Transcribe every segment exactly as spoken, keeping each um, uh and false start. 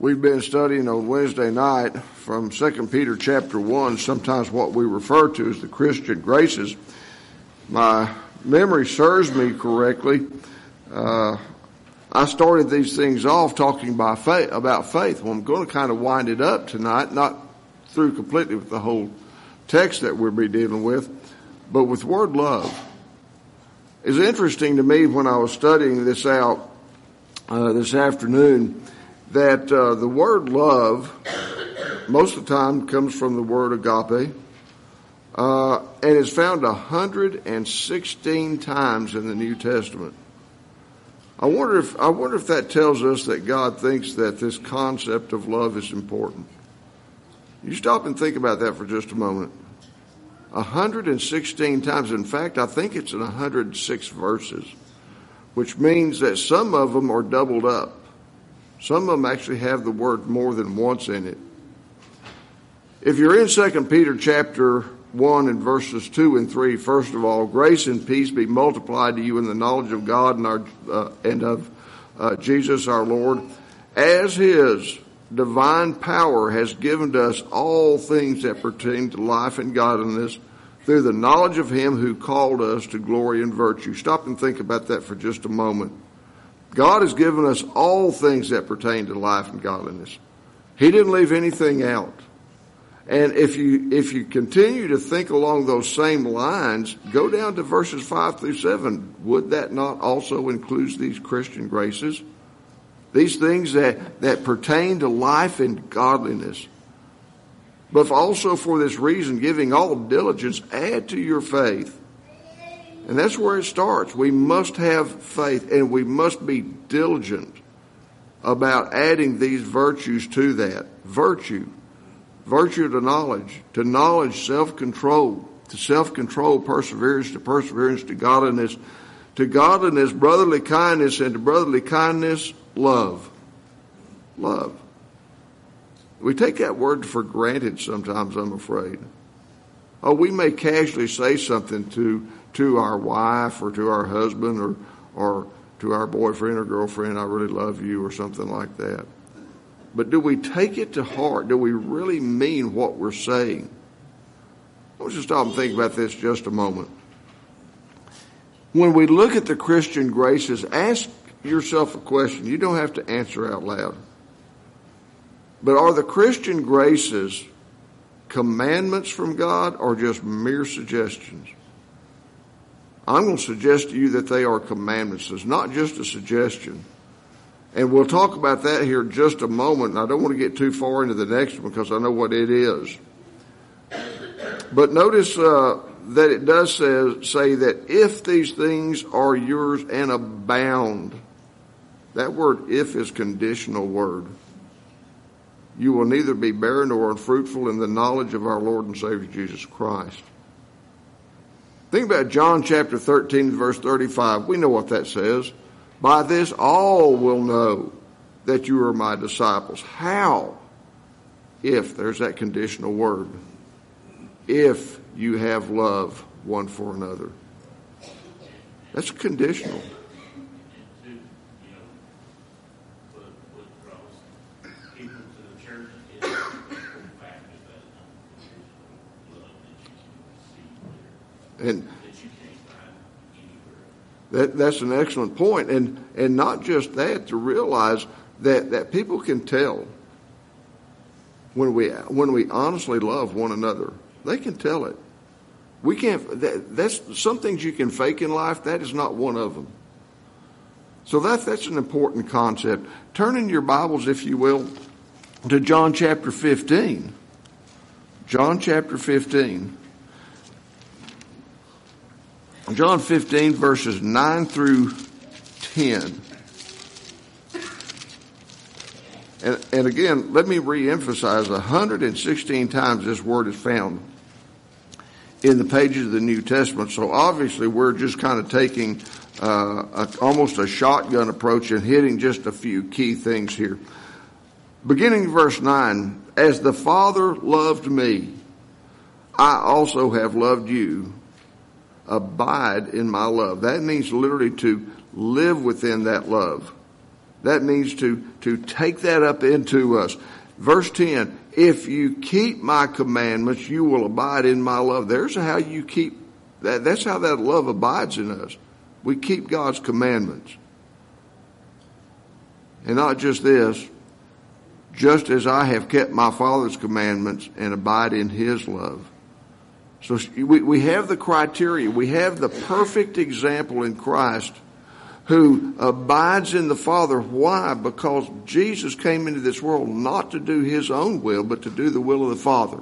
We've been studying on Wednesday night from Second Peter chapter one, sometimes what we refer to as the Christian graces. My memory serves me correctly. Uh, I started these things off talking by faith, about faith. Well, I'm going to kind of wind it up tonight, not through completely with the whole text that we'll be dealing with, but with word love. It's interesting to me when I was studying this out uh, this afternoon that uh, the word love, most of the time, comes from the word agape, uh, and is found one hundred sixteen times in the New Testament. I wonder if I wonder if that tells us that God thinks that this concept of love is important. You stop and think about that for just a moment. one hundred sixteen times. In fact, I think it's in one hundred six verses, which means that some of them are doubled up. Some of them actually have the word more than once in it. If you're in Second Peter chapter one and verses two and three, first of all, grace and peace be multiplied to you in the knowledge of God and, our, uh, and of uh, Jesus our Lord, as his divine power has given to us all things that pertain to life and godliness through the knowledge of him who called us to glory and virtue. Stop and think about that for just a moment. God has given us all things that pertain to life and godliness. He didn't leave anything out. And if you if you continue to think along those same lines, go down to verses five through seven. Would that not also include these Christian graces? These things that, that pertain to life and godliness. But also for this reason, giving all diligence, add to your faith. And that's where it starts. We must have faith, and we must be diligent about adding these virtues to that. Virtue. Virtue to knowledge. To knowledge, self-control. To self-control, perseverance. To perseverance, to godliness. To godliness, brotherly kindness. And to brotherly kindness, love. Love. We take that word for granted sometimes, I'm afraid. Oh, we may casually say something to to our wife or to our husband or or to our boyfriend or girlfriend, I really love you, or something like that. But do we take it to heart? Do we really mean what we're saying? I want you to stop and think about this just a moment. When we look at the Christian graces, ask yourself a question. You don't have to answer out loud. But are the Christian graces commandments from God or just mere suggestions? I'm going to suggest to you that they are commandments. It's not just a suggestion. And we'll talk about that here in just a moment. And I don't want to get too far into the next one because I know what it is. But notice uh, that it does say, say that if these things are yours and abound, that word if is conditional word. You will neither be barren nor unfruitful in the knowledge of our Lord and Savior Jesus Christ. Think about John chapter thirteen, verse thirty-five. We know what that says. By this all will know that you are my disciples. How? If, there's that conditional word. If you have love one for another. That's conditional. And that, that's an excellent point. And, and not just that, to realize that, that people can tell when we, when we honestly love one another. They can tell it. We can't, that, that's some things you can fake in life. That is not one of them. So that, that's an important concept. Turn in your Bibles, if you will, to John chapter fifteen. John chapter fifteen. John fifteen, verses nine through ten. And, and again, let me reemphasize, one hundred sixteen times this word is found in the pages of the New Testament. So obviously we're just kind of taking uh, a, almost a shotgun approach and hitting just a few key things here. Beginning verse nine, as the Father loved me, I also have loved you. Abide in my love. That means literally to live within that love. That means to, to take that up into us. Verse ten, if you keep my commandments, you will abide in my love. There's how you keep that. That's how that love abides in us. We keep God's commandments. And not just this, just as I have kept my Father's commandments and abide in his love. So we, we have the criteria. We have the perfect example in Christ who abides in the Father. Why? Because Jesus came into this world not to do his own will, but to do the will of the Father.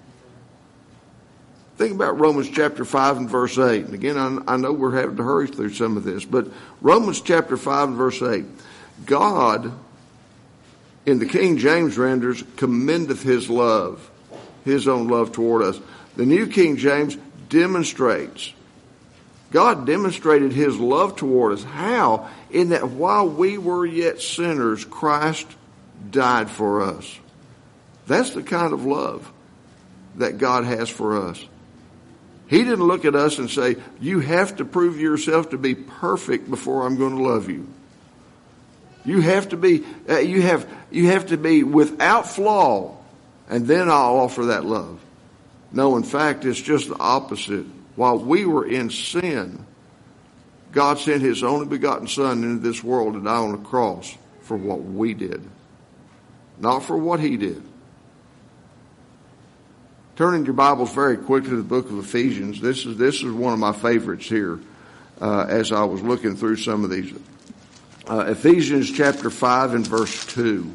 Think about Romans chapter five and verse eight. And again, I, I know we're having to hurry through some of this, but Romans chapter five and verse eight. God, in the King James renders, commendeth his love, his own love toward us. The New King James demonstrates. God demonstrated his love toward us. How? In that while we were yet sinners, Christ died for us. That's the kind of love that God has for us. He didn't look at us and say, you have to prove yourself to be perfect before I'm going to love you. You have to be, uh, you have, you have to be without flaw, and then I'll offer that love. No, in fact, it's just the opposite. While we were in sin, God sent his only begotten Son into this world to die on the cross for what we did, not for what he did. Turning your Bibles very quickly to the book of Ephesians. This is, this is one of my favorites here, uh, as I was looking through some of these. Uh, Ephesians chapter five and verse two.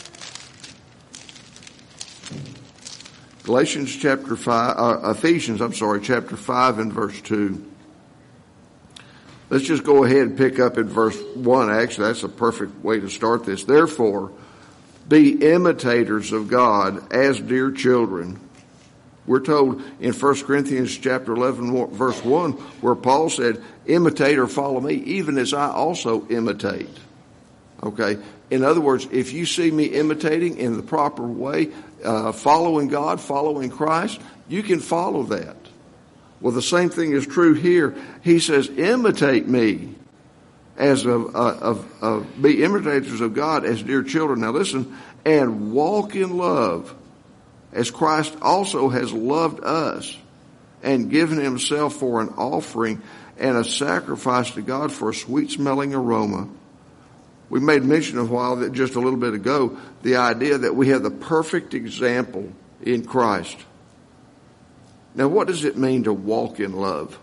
Galatians chapter five, uh, Ephesians, I'm sorry, chapter five and verse two. Let's just go ahead and pick up in verse one. Actually, that's a perfect way to start this. Therefore, be imitators of God as dear children. We're told in First Corinthians chapter eleven, verse one, where Paul said, imitate or follow me, even as I also imitate. Okay? In other words, if you see me imitating in the proper way, uh, following God, following Christ, you can follow that. Well, the same thing is true here. He says, imitate me as of, uh, of, of, be imitators of God as dear children. Now listen, and walk in love, as Christ also has loved us and given himself for an offering and a sacrifice to God for a sweet-smelling aroma. We made mention a while that just a little bit ago, the idea that we have the perfect example in Christ. Now, what does it mean to walk in love?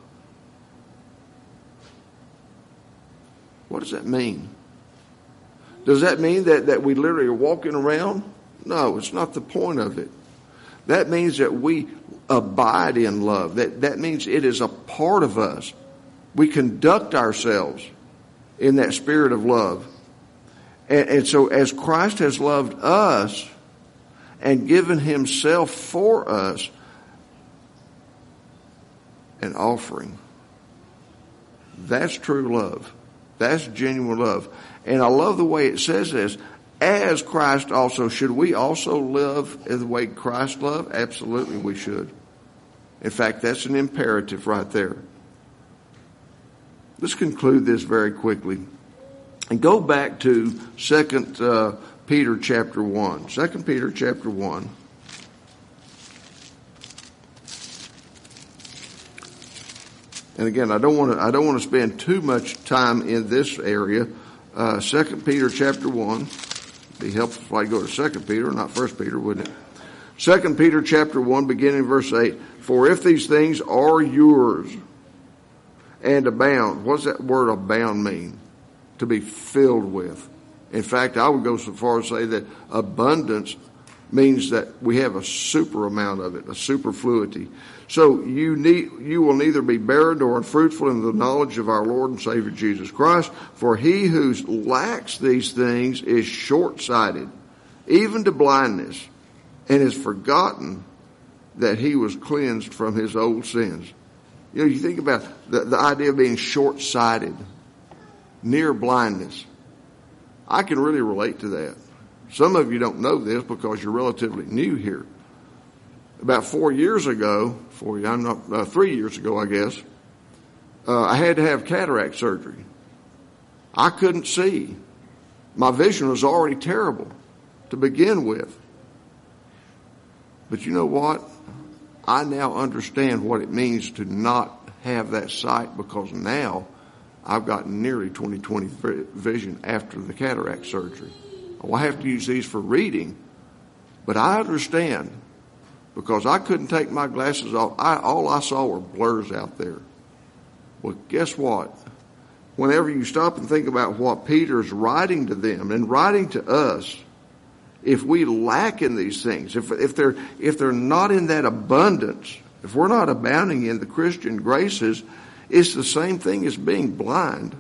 What does that mean? Does that mean that, that we literally are walking around? No, it's not the point of it. That means that we abide in love. That, that means it is a part of us. We conduct ourselves in that spirit of love. And, and so as Christ has loved us and given himself for us, an offering, that's true love. That's genuine love. And I love the way it says this. As Christ also, should we also live the way Christ loved? Absolutely we should. In fact, that's an imperative right there. Let's conclude this very quickly. And go back to Second uh, Peter chapter one. Second Peter chapter one. And again, I don't want to I don't want to spend too much time in this area. Uh, Second Peter chapter one. Be helpful if I go to Second Peter, not First Peter, wouldn't it? Second Peter chapter one, beginning verse eight. For if these things are yours and abound, what does that word abound mean? To be filled with. In fact, I would go so far as to say that abundance means that we have a super amount of it, a superfluity. So you need, you will neither be barren nor unfruitful in the knowledge of our Lord and Savior Jesus Christ. For he who lacks these things is short-sighted, even to blindness, and has forgotten that he was cleansed from his old sins. You know, you think about the, the idea of being short-sighted, near blindness. I can really relate to that. Some of you don't know this because you're relatively new here. About four years ago, four, I'm not, uh, three years ago, I guess, uh, I had to have cataract surgery. I couldn't see. My vision was already terrible to begin with. But you know what? I now understand what it means to not have that sight, because now I've got nearly twenty twenty vision after the cataract surgery. Well, I have to use these for reading, but I understand, because I couldn't take my glasses off. I, all I saw were blurs out there. Well, guess what? Whenever you stop and think about what Peter's writing to them and writing to us, if we lack in these things, if, if they're, if they're not in that abundance, if we're not abounding in the Christian graces, it's the same thing as being blind.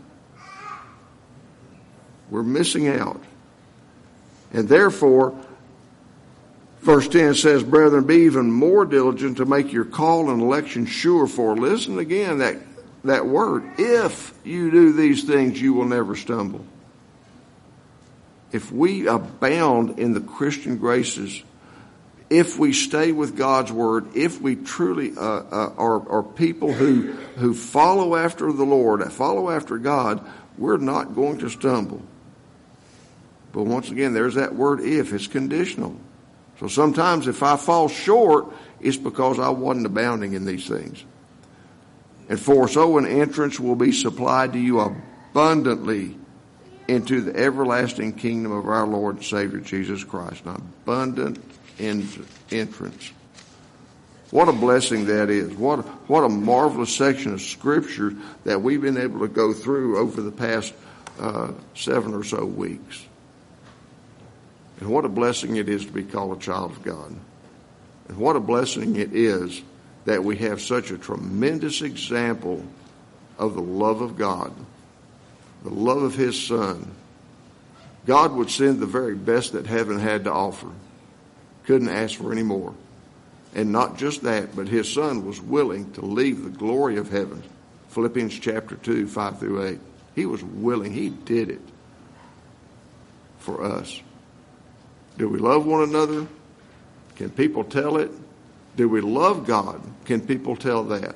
We're missing out. And therefore, verse ten says, brethren, be even more diligent to make your call and election sure, for, listen again, that, that word, if you do these things, you will never stumble. If we abound in the Christian graces, if we stay with God's word, if we truly uh, uh, are, are people who, who follow after the Lord, follow after God, we're not going to stumble. But once again, there's that word if. It's conditional. So sometimes if I fall short, it's because I wasn't abounding in these things. And for so an entrance will be supplied to you abundantly into the everlasting kingdom of our Lord and Savior Jesus Christ. An abundant entrance. What a blessing that is. What, what a marvelous section of Scripture that we've been able to go through over the past uh, seven or so weeks. And what a blessing it is to be called a child of God. And what a blessing it is that we have such a tremendous example of the love of God, the love of His Son. God would send the very best that heaven had to offer. Couldn't ask for any more. And not just that, but His Son was willing to leave the glory of heaven. Philippians chapter two, five through eight. He was willing. He did it for us. Do we love one another? Can people tell it? Do we love God? Can people tell that?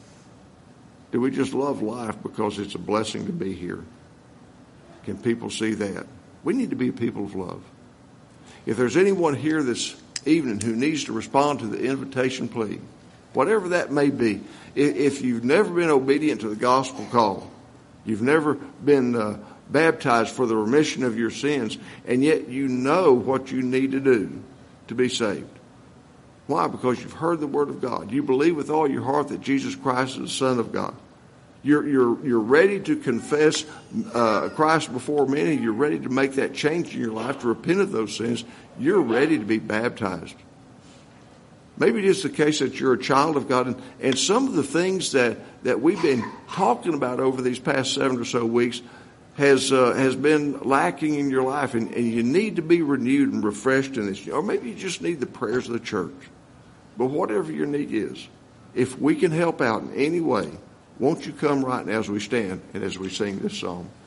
Do we just love life because it's a blessing to be here? Can people see that? We need to be people of love. If there's anyone here this evening who needs to respond to the invitation plea, whatever that may be, if you've never been obedient to the gospel call, you've never been uh, baptized for the remission of your sins, and yet you know what you need to do to be saved. Why? Because you've heard the word of God. You believe with all your heart that Jesus Christ is the Son of God. You're, you're, you're ready to confess uh, Christ before many. You're ready to make that change in your life, to repent of those sins. You're ready to be baptized. Maybe it is the case that you're a child of God, and, and some of the things that, that we've been talking about over these past seven or so weeks has uh, has been lacking in your life, and, and you need to be renewed and refreshed in this. Or maybe you just need the prayers of the church. But whatever your need is, if we can help out in any way, won't you come right now as we stand and as we sing this song?